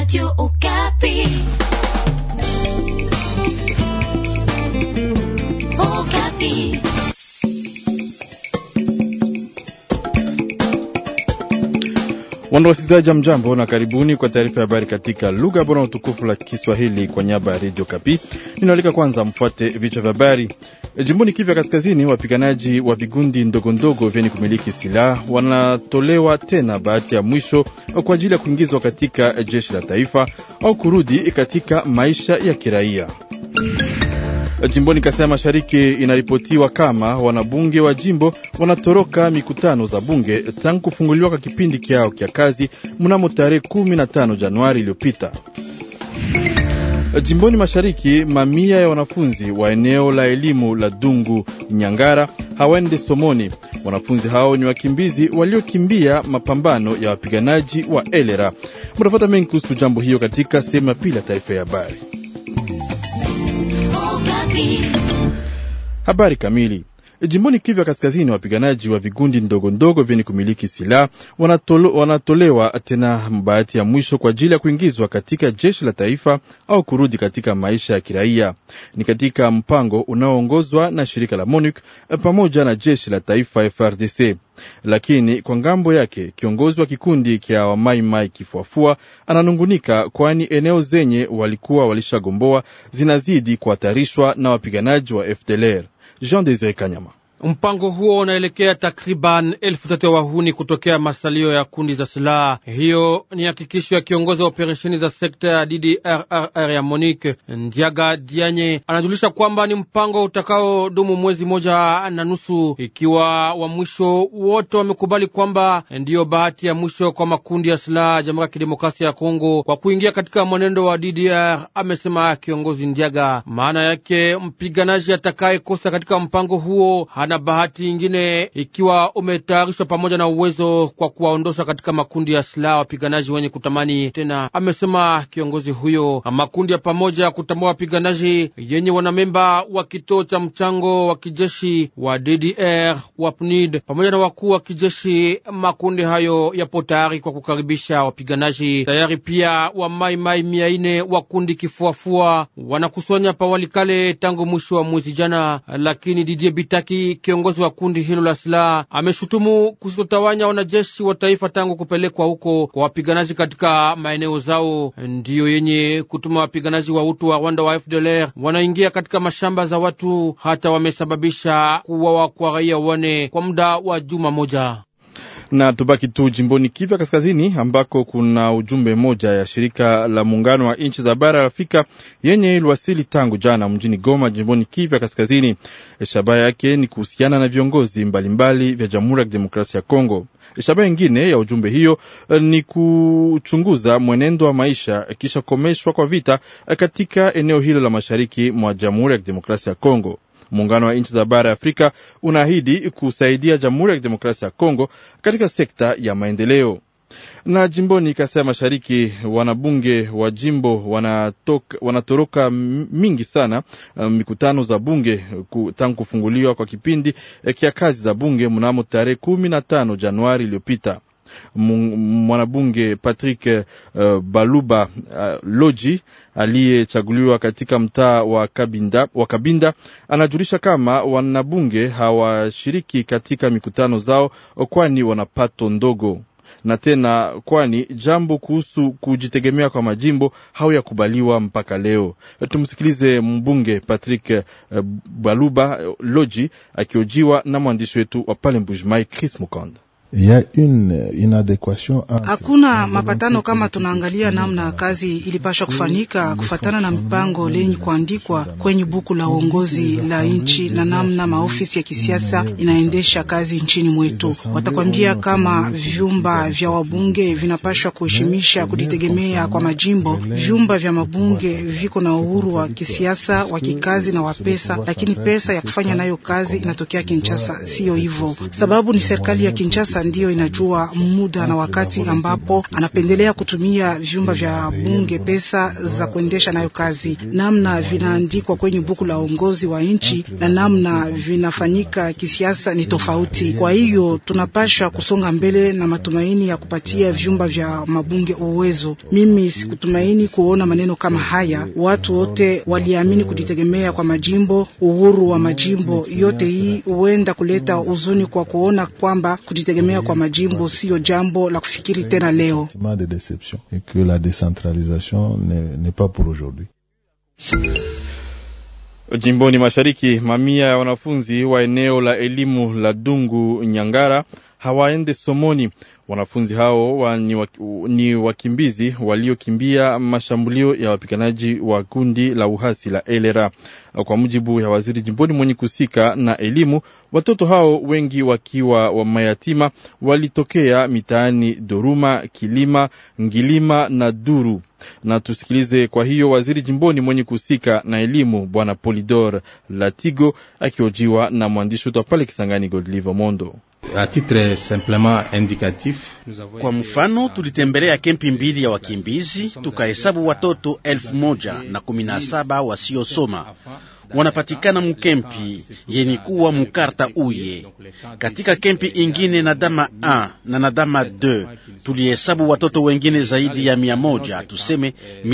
Radio Okapi. Okapi. Wasikilizaji mjambo na karibuni kwa taarifa ya habari katika lugha bora na tukufu la Kiswahili kwa niaba ya Radio Okapi. Ninaalika kwanza mfuate vichwa vya habari. Jimboni Kivu Kaskazini, wapiganaji wa vigundi ndogondogo vyenye kumiliki silaha wanatolewa tena bahati ya mwisho kwa ajili ya kuingizwa katika jeshi la taifa au kurudi katika maisha ya kiraia. Jimboni Kasai Mashariki inaripotiwa kama wanabunge wa jimbo wanatoroka mikutano za bunge tangu kufunguliwa kwa kipindi kyao kya kazi mnamo tarehe 15 Januari iliyopita. Jimboni Mashariki, mamia ya wanafunzi wa eneo la elimu la Dungu Nyangara hawaende somoni. Wanafunzi hao ni wakimbizi waliokimbia mapambano ya wapiganaji wa Elera. Mtafuata mengi kuhusu jambo hiyo katika sehemu ya pili ya taarifa ya habari. Habari kamili. Jimboni Kivu Kaskazini, wapiganaji wa vigundi ndogo ndogo vyenye kumiliki silaha wanatolewa tena bahati ya mwisho kwa ajili ya kuingizwa katika jeshi la taifa au kurudi katika maisha ya kiraia. Ni katika mpango unaoongozwa na shirika la MONUC pamoja na jeshi la taifa FRDC. Lakini kwa ngambo yake kiongozi wa kikundi kia wa Mai Mai Kifuafua ananungunika, kwani eneo zenye walikuwa walishagomboa zinazidi kuhatarishwa na wapiganaji wa FDLR. Jean Desire Kanyama. Mpango huo unaelekea takriban 1000 ya wahuni kutokea masalio ya kundi za silaha. Hiyo ni hakikisho ya kiongozi wa operesheni za sekta ya DDRR ya Monique Ndiaga Dianye. Anajulisha kwamba ni mpango utakao dumu mwezi 1.5, ikiwa wa mwisho wote wamekubali kwamba ndiyo bahati ya mwisho kwa makundi ya silaha Jamhuri ya Kidemokrasia ya Kongo kwa kuingia katika mwenendo wa DDR, amesema kiongozi Ndiaga. Maana yake mpiganaji atakaye kosa katika mpango huo na bahati ingine ikiwa umetayarishwa pamoja na uwezo kwa kuwaondosha katika makundi ya silaha wapiganaji wenye kutamani tena, amesema kiongozi huyo. Makundi ya pamoja ya kutambua wapiganaji yenye wanamemba wa kituo cha mchango wa kijeshi wa DDR wa PNID pamoja na wakuu wa kijeshi, makundi hayo yapo tayari kwa kukaribisha wapiganaji. Tayari pia wa Mai Mai 400 wa kundi Kifuafua wanakusanya pawalikale tangu mwisho wa mwezi jana, lakini Didier Bitaki, kiongozi wa kundi hilo la silaha, ameshutumu kusitotawanya wanajeshi wa taifa tangu kupelekwa huko kwa wapiganaji katika maeneo zao, ndiyo yenye kutuma wapiganaji wa utu wa Rwanda wa FDLR wanaingia katika mashamba za watu, hata wamesababisha kuuawa kwa raia wane kwa muda wa juma moja. Na tubaki tu jimboni Kivu Kaskazini ambako kuna ujumbe moja ya shirika la muungano wa nchi za bara la Afrika yenye iliwasili tangu jana mjini Goma jimboni Kivu Kaskazini. Shabaha yake ni kuhusiana na viongozi mbalimbali vya Jamhuri ya Kidemokrasia ya Kongo. Shabaha nyingine ya ujumbe hiyo ni kuchunguza mwenendo wa maisha kisha komeshwa kwa vita katika eneo hilo la mashariki mwa Jamhuri ya Kidemokrasia ya Kongo. Muungano wa nchi za bara ya Afrika unaahidi kusaidia Jamhuri ya Kidemokrasia ya Kongo katika sekta ya maendeleo. Na jimboni Kasai Mashariki, wanabunge wa jimbo wanatoroka mingi sana mikutano za bunge tangu kufunguliwa kwa kipindi kia kazi za bunge mnamo tarehe 15 Januari iliyopita. Mwanabunge Patrick Baluba Loji aliyechaguliwa katika mtaa wa Kabinda anajulisha kama wanabunge hawashiriki katika mikutano zao kwani wanapato ndogo, na tena kwani jambo kuhusu kujitegemea kwa majimbo hawakubaliwa mpaka leo. Tumsikilize mbunge Patrick Baluba Loji akiojiwa na mwandishi wetu wa pale Mbujimai Chris Mukonda. Hakuna mapatano kama tunaangalia namna kazi ilipasha kufanyika kufatana na mpango lenye kuandikwa kwenye buku la uongozi la nchi na namna maofisi ya kisiasa inaendesha kazi nchini mwetu. Watakwambia kama vyumba vya wabunge vinapashwa kuheshimisha kujitegemea kwa majimbo. Vyumba vya mabunge viko na uhuru wa kisiasa, wa kikazi na wa pesa, lakini pesa ya kufanya nayo kazi inatokea Kinshasa. Sio hivyo. Sababu ni serikali ya Kinshasa kisiasa ndiyo inajua muda na wakati ambapo anapendelea kutumia vyumba vya bunge pesa za kuendesha nayo kazi. Namna vinaandikwa kwenye buku la uongozi wa nchi na namna vinafanyika kisiasa ni tofauti. Kwa hiyo tunapasha kusonga mbele na matumaini ya kupatia vyumba vya mabunge uwezo. Mimi sikutumaini kuona maneno kama haya. Watu wote waliamini kujitegemea kwa majimbo, uhuru wa majimbo. Yote hii huenda kuleta huzuni kwa kuona kwamba kujitegemea kwa majimbo sio jambo la kufikiri tena leo. Jimboni Mashariki, mamia ya wanafunzi wa eneo la elimu la Dungu Nyangara hawaende somoni. Wanafunzi hao ni wakimbizi waliokimbia mashambulio ya wapiganaji wa kundi la uhasi la LRA. Kwa mujibu ya waziri jimboni mwenye kusika na elimu, watoto hao wengi wakiwa wa mayatima walitokea mitaani Doruma, Kilima, Ngilima na Duru. Na tusikilize kwa hiyo waziri jimboni mwenye kusika na elimu Bwana Polidor Latigo akiojiwa na mwandishi wetu pale Kisangani Godlive Mondo. A titre simplement indicatif, kwa mfano tulitembelea kempi mbili ya wakimbizi, tukahesabu watoto 1017 wasiosoma wanapatikana mkempi yenye kuwa mukarta uye. Katika kempi ingine Nadama 1 na Nadama 2 tulihesabu watoto wengine zaidi ya 100, tuseme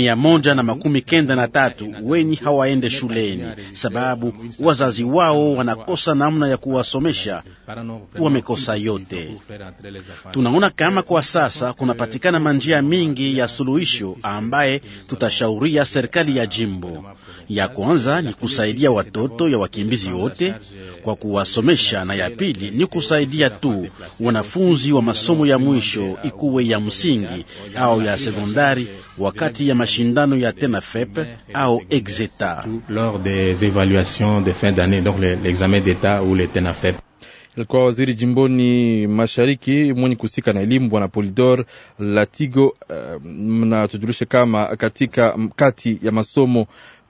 193 wenye hawaende shuleni sababu wazazi wao wanakosa namna ya kuwasomesha, wamekosa yote. Tunaona kama kwa sasa kunapatikana manjia mingi ya suluhisho ambaye tutashauria serikali ya jimbo. Ya kwanza ni kusaidia watoto ya wakimbizi wote kwa kuwasomesha, na ya pili ni kusaidia tu wanafunzi wa masomo ya mwisho ikuwe ya msingi au ya sekondari wakati ya mashindano ya TENAFEP au EXETA lors des évaluations de fin d'année, donc l'examen d'état ou le TENAFEP. Kwa waziri jimboni Mashariki mwenye kusika na elimu Bwana Polidor Latigo, na tujulishe kama katika kati ya masomo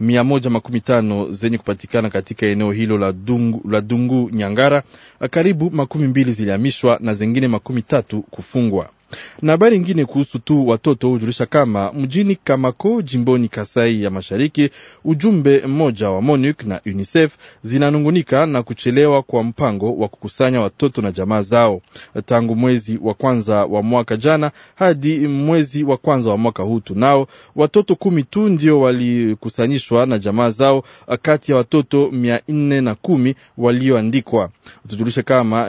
115 zenye kupatikana katika eneo hilo la Dungu Nyangara, karibu 20 zilihamishwa na zingine 13 kufungwa. Na habari nyingine kuhusu tu watoto hujulisha kama mjini Kamako jimboni Kasai ya Mashariki, ujumbe mmoja wa MONUC na UNICEF zinanungunika na kuchelewa kwa mpango wa kukusanya watoto na jamaa zao. Tangu mwezi wa kwanza wa mwaka jana hadi mwezi wa kwanza wa mwaka huu tunao watoto 10 tu ndio walikusanyishwa na jamaa zao kati ya watoto 410 walioandikwa. Tujulishe kama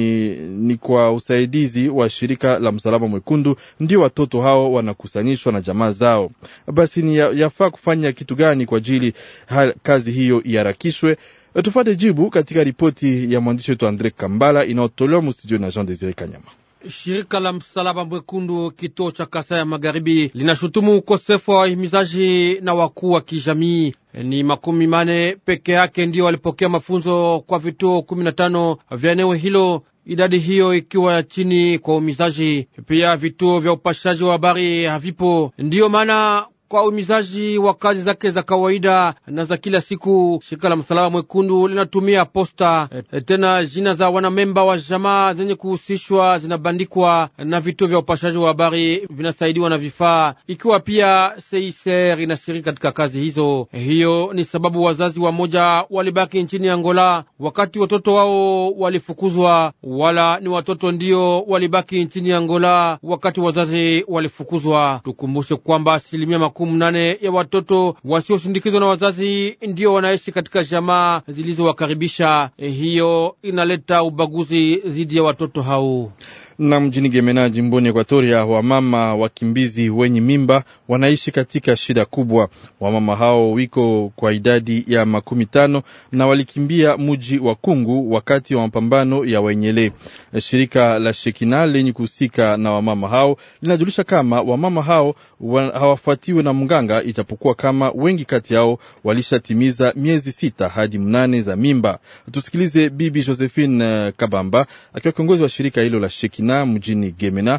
ni kwa usaidizi wa shirika la Msalaba Mwekundu ndio watoto hao wanakusanyishwa na jamaa zao. Basi ni yafaa kufanya kitu gani kwa ajili kazi hiyo iharakishwe? Tufate jibu katika ripoti ya mwandishi wetu Andre Kambala inayotolewa mstudio na Jean Desire Kanyama. Shirika la Msalaba Mwekundu kituo cha Kasai ya Magharibi linashutumu ukosefu wa wahimizaji na wakuu wa kijamii. Ni 40 peke yake ndio walipokea mafunzo kwa vituo 15 vya eneo hilo, idadi hiyo ikiwa ya chini kwa umizaji. Pia vituo vya upashaji wa habari havipo. Ndiyo maana kwa umizaji wa kazi zake za kawaida na za kila siku, shirika la Msalaba Mwekundu linatumia posta. Tena jina za wanamemba wa jamaa zenye kuhusishwa zinabandikwa, na vituo vya upashaji wa habari vinasaidiwa na vifaa, ikiwa pia CICR inashiriki katika kazi hizo. Hiyo ni sababu wazazi wa moja walibaki nchini Angola wakati watoto wao walifukuzwa, wala ni watoto ndio walibaki nchini Angola wakati wazazi walifukuzwa. Tukumbushe kwamba 80% ya watoto wasiosindikizwa na wazazi ndio wanaishi katika jamaa zilizowakaribisha. Hiyo inaleta ubaguzi dhidi ya watoto hao. Na mjini Gemena jimboni Ekwatoria, wamama wakimbizi wenye mimba wanaishi katika shida kubwa. Wamama hao wiko kwa idadi ya 15 na walikimbia mji wa Kungu wakati wa mapambano ya Wenyele. Shirika la Shekina lenye kuhusika na wamama hao linajulisha kama wamama hao hawafuatiwe na mganga, ijapokuwa kama wengi kati yao walishatimiza miezi 6 hadi 8 za mimba. Tusikilize Bibi Josephine Kabamba akiwa kiongozi wa shirika hilo la Shekina na mjini Gemena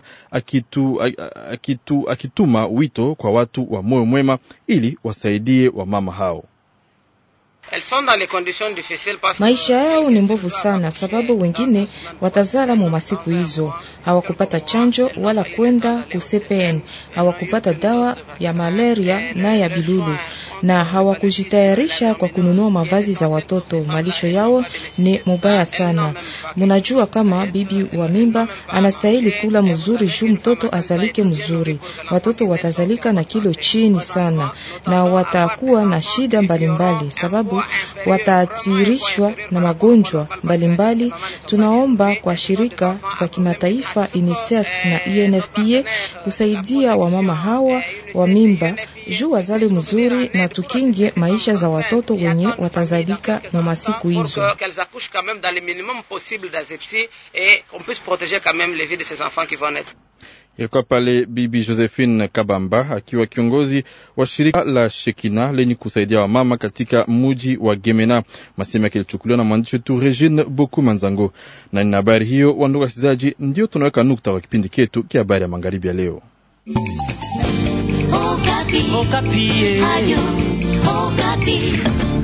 akituma wito kwa watu wa moyo mwema ili wasaidie wamama hao. Maisha yao ni mbovu sana, sababu wengine watazala mu masiku hizo hawakupata chanjo wala kwenda ku CPN, hawakupata dawa ya malaria na ya bilulu, na hawakujitayarisha kwa kununua mavazi za watoto. Malisho yao ni mubaya sana. Munajua kama bibi wa mimba anastahili kula mzuri juu mtoto azalike mzuri. Watoto watazalika na kilo chini sana na watakuwa na shida mbalimbali sababu wataathirishwa na magonjwa mbalimbali. Tunaomba kwa shirika za kimataifa UNICEF na UNFPA kusaidia wamama hawa wa mimba juu wazale mzuri na tukinge maisha za watoto wenye watazalika na masiku hizo. Ilikuwa pale Bibi Josephine Kabamba akiwa kiongozi wa shirika la Shekina lenye kusaidia wamama katika muji wa Gemena. Masema yake yalichukuliwa na mwandishi wetu Regine Boku Manzango. Na ni habari hiyo, wandugu wasikilizaji, ndio tunaweka nukta wa kipindi ketu kia habari ya magharibi ya leo. Okapi. Okapi.